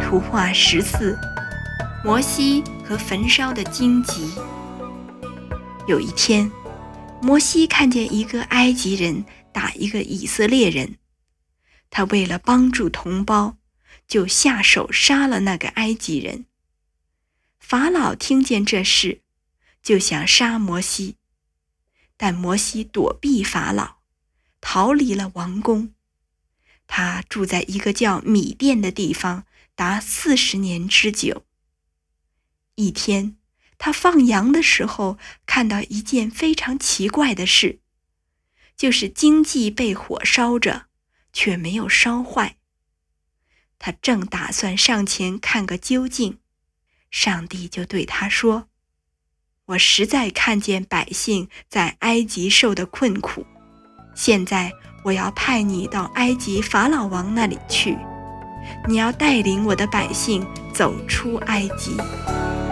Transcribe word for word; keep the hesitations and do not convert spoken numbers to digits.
图画十四：摩西和焚烧的荆棘。有一天，摩西看见一个埃及人打一个以色列人，他为了帮助同胞，就下手杀了那个埃及人。法老听见这事，就想杀摩西，但摩西躲避法老，逃离了王宫。他住在一个叫米甸的地方达四十年之久。一天，他放羊的时候，看到一件非常奇怪的事，就是荆棘被火烧着，却没有烧坏。他正打算上前看个究竟，上帝就对他说：我实在看见百姓在埃及受的困苦，现在我要派你到埃及法老王那里去，你要带领我的百姓走出埃及。